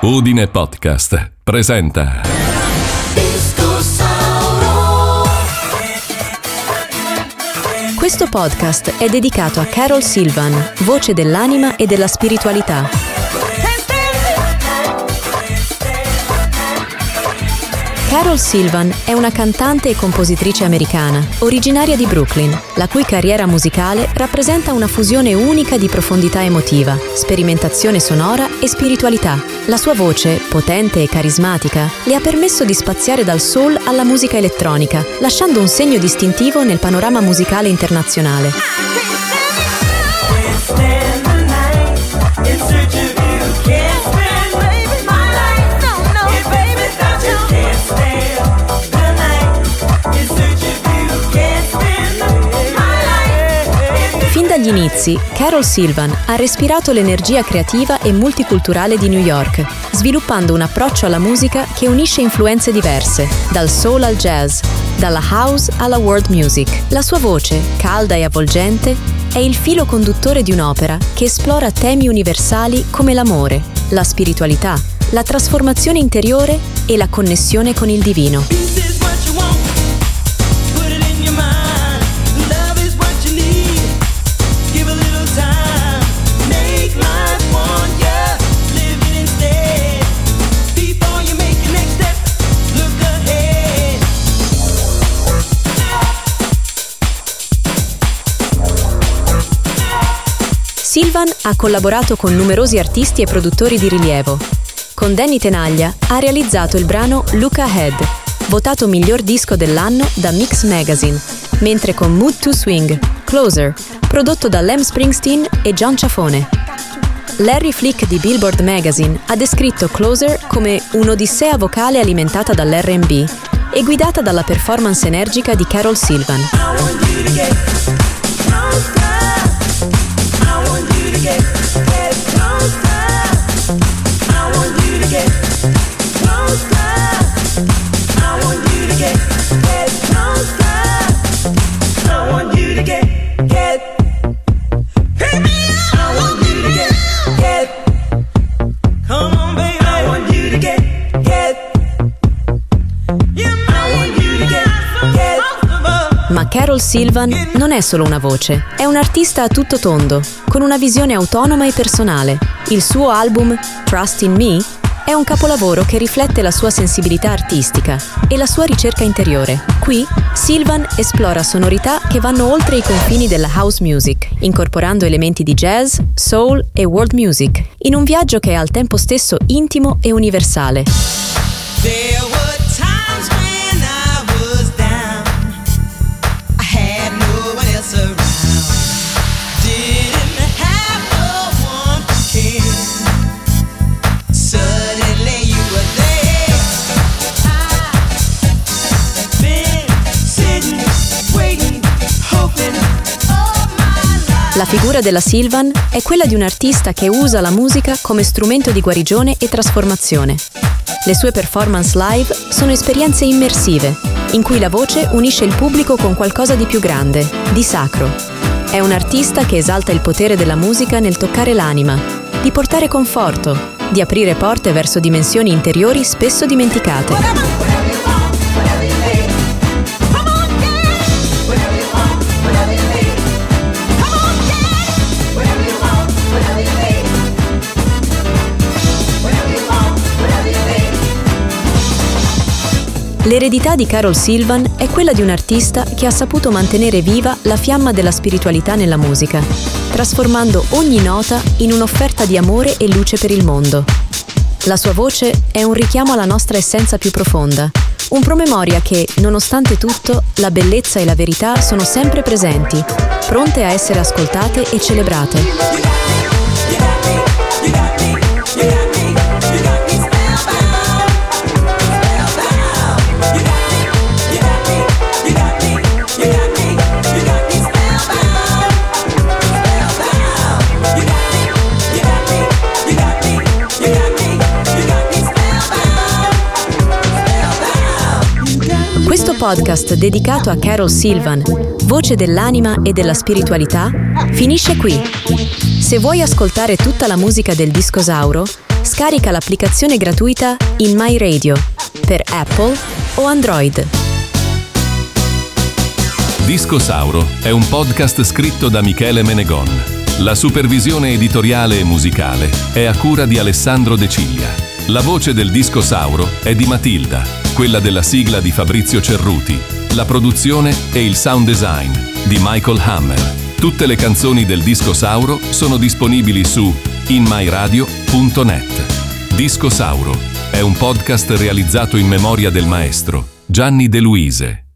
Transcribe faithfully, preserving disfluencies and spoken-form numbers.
Udine Podcast presenta Questo podcast è dedicato a Carol Sylvan, voce dell'anima e della spiritualità. Carol Sylvan è una cantante e compositrice americana, originaria di Brooklyn, la cui carriera musicale rappresenta una fusione unica di profondità emotiva, sperimentazione sonora e spiritualità. La sua voce, potente e carismatica, le ha permesso di spaziare dal soul alla musica elettronica, lasciando un segno distintivo nel panorama musicale internazionale. Fin dagli inizi, Carol Sylvan ha respirato l'energia creativa e multiculturale di New York, sviluppando un approccio alla musica che unisce influenze diverse, dal soul al jazz, dalla house alla world music. La sua voce, calda e avvolgente, è il filo conduttore di un'opera che esplora temi universali come l'amore, la spiritualità, la trasformazione interiore e la connessione con il divino. Sylvan ha collaborato con numerosi artisti e produttori di rilievo. Con Danny Tenaglia ha realizzato il brano Look Ahead, votato miglior disco dell'anno da Mix Magazine, mentre con Mood to Swing, Closer, prodotto da Lem Springsteen e John Ciafone. Larry Flick di Billboard Magazine ha descritto Closer come un'odissea vocale alimentata dall'R and B e guidata dalla performance energica di Carol Sylvan. Ma Carol Sylvan non è solo una voce, è un artista a tutto tondo, con una visione autonoma e personale. Il suo album Trust in Me è un capolavoro che riflette la sua sensibilità artistica e la sua ricerca interiore. Qui Sylvan esplora sonorità che vanno oltre i confini della house music, incorporando elementi di jazz, soul e world music, in un viaggio che è al tempo stesso intimo e universale. La figura della Sylvan è quella di un artista che usa la musica come strumento di guarigione e trasformazione. Le sue performance live sono esperienze immersive, in cui la voce unisce il pubblico con qualcosa di più grande, di sacro. È un artista che esalta il potere della musica nel toccare l'anima, di portare conforto, di aprire porte verso dimensioni interiori spesso dimenticate. L'eredità di Carol Sylvan è quella di un artista che ha saputo mantenere viva la fiamma della spiritualità nella musica, trasformando ogni nota in un'offerta di amore e luce per il mondo. La sua voce è un richiamo alla nostra essenza più profonda, un promemoria che, nonostante tutto, la bellezza e la verità sono sempre presenti, pronte a essere ascoltate e celebrate. Questo podcast dedicato a Carol Sylvan, voce dell'anima e della spiritualità, finisce qui. Se vuoi ascoltare tutta la musica del Discosauro, Scarica l'applicazione gratuita In My Radio per Apple o Android. Disco Sauro è un podcast scritto da Michele Menegon. La supervisione editoriale e musicale è a cura di Alessandro De Ciglia. La voce del Disco Sauro è di Matilda, quella della sigla di Fabrizio Cerruti. La produzione e il sound design di Michael Hammer. Tutte le canzoni del Disco Sauro sono disponibili su in my radio punto net. Disco Sauro è un podcast realizzato in memoria del maestro Gianni De Luise.